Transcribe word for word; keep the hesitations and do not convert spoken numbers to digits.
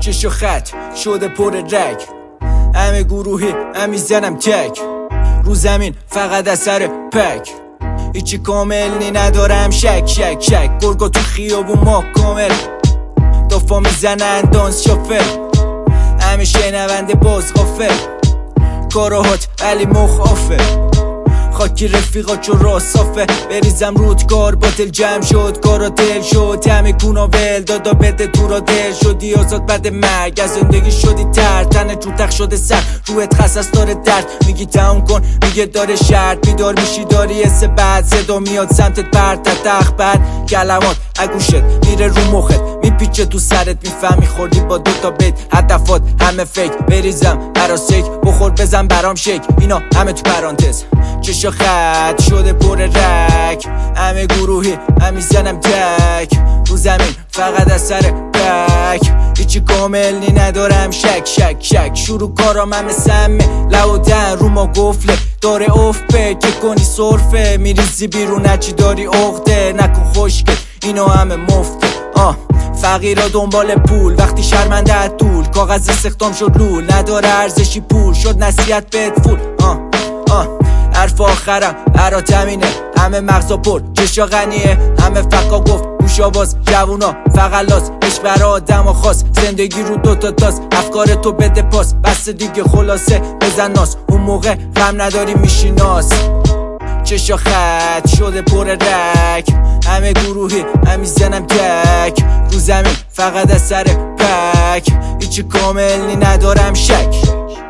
چش و خط شده پر رگ، همه گروهی هم میزنم تک، رو زمین فقط اثر پک، هیچی کامل نی ندارم شک شک شک، گرگا تو خیابون ما کامل، دافا میزنن دانس شافل، همه شنونده باز غافل، کاراهات ولی مخافه، خاکی رفیقا چون راه صافه، بریزم رود کار باطل جمع شد، کارا دل شد، همه کونا ول دادا بده تو را دل شدی آزاد بعد مرگ، از زندگی شدی تر، تنه جو تخ شده سر، روحت خصص داره درد، میگی تموم کن میگه داره شرط، بیدار میشی داری حس بد، صدا میاد سمتت پرت تخ بد، کلمات اگوشت میره رو مخت، میپیچه تو سرت، میفهمی خوردی با دوتا بیت، هدفات همه فیک، بریزم عراسیک بخور بزن برام شیک، اینا همه تو پرانتز، چشا خط شده پر رگ، همه گروهی هم میزنم تک، رو زمین فقط اثر پک، هیچی کامل نی ندارم شک شک شک، شروع کارام همه سمه، لو دن رو ما گفله داره افته، که کنی صرفه میریزی بیرون هرچی داری عقده، نکن خوشگل اینو همه مفته، آه فقیرا دنبال پول، وقتی شرمنده از طول، کاغذ استخدام شد لول، نداره ارزشی پول، شد نصیحت بهت فول، آه آه حرف آخرم هرا تمینه، همه مغزا پر چشا غنیه، همه فقا گفت گوشا باز، جوونا فقط لاس، عشق برا آدم و خاص، زندگی رو دوتا تاس، افکار تو بده پاس، بس دیگه خلاصه بزن ناس، اون موقع غم نداری میشی ناس، چشا خط شده پر رگ، همه گروهی هم میزنم تک، رو زمین فقط اثر پک، هیچی کامل نی ندارم شک.